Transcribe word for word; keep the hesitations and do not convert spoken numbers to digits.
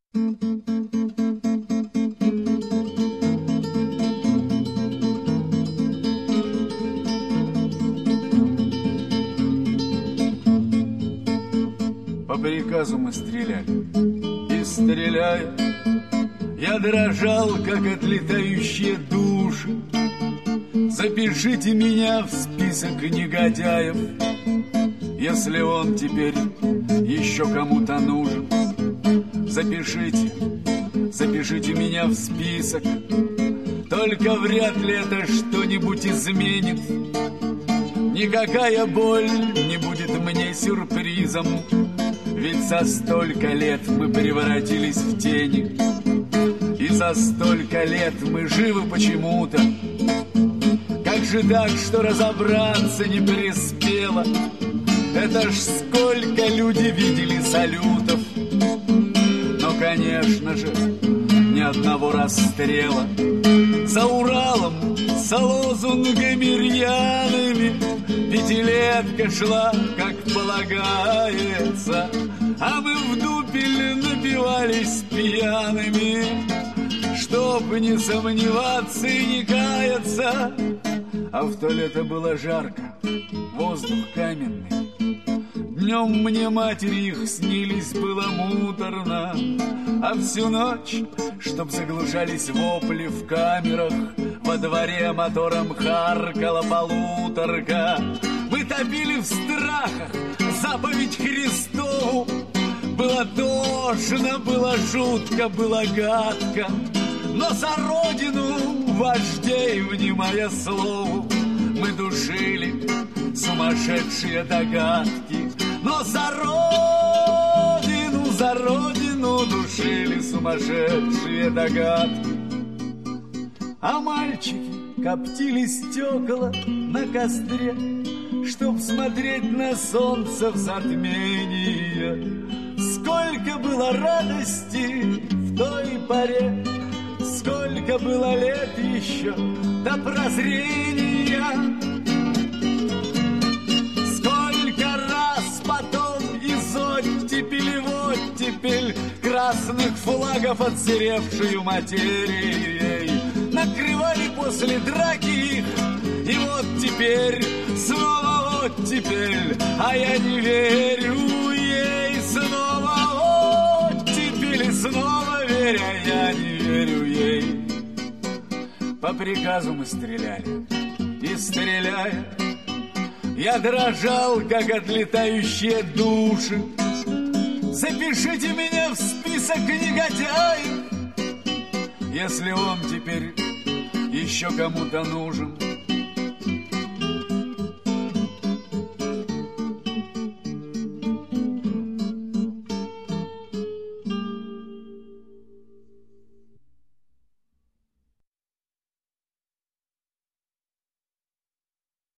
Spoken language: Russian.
По приказу мы стреляли, и стреляя, я дрожал, как отлетающие души. Запишите меня в список негодяев, если он теперь еще кому-то нужен. Запишите, запишите меня в список, только вряд ли это что-нибудь изменит. Никакая боль не будет мне сюрпризом, ведь за столько лет мы превратились в тени, и за столько лет мы живы почему-то. Как же так, что разобраться не переспело? Это ж сколько люди видели салютов. Но, конечно же, ни одного расстрела. За Уралом с лозунгами рьяными пятилетка шла, как полагается, а мы в дупель напивались пьяными, чтоб не сомневаться и не каяться. А в то лето было жарко, воздух каменный. Днем мне матери их снились, было муторно, а всю ночь, чтоб заглушались вопли в камерах, во дворе мотором харкала полуторка. Мы топили в страхах заповедь Христову. Было тошно, было жутко, было гадко, но за родину вождей, внимая слову, мы душили сумасшедшие догадки. Но за родину, за родину душили сумасшедшие догадки. А мальчики коптили стекла на костре, чтоб смотреть на солнце в затмении. Сколько было радости в той поре, сколько было лет еще до прозрения. Сколько раз потом из оттепели в оттепель красных флагов отсыревшую материей накрывали после драки их. И вот теперь, снова оттепель, а я не верю ей. Снова оттепель, и снова веря, я не верю ей. По приказу мы стреляли, и стреляя, я дрожал, как отлетающие души. Запишите меня в список негодяев, если он теперь еще кому-то нужен.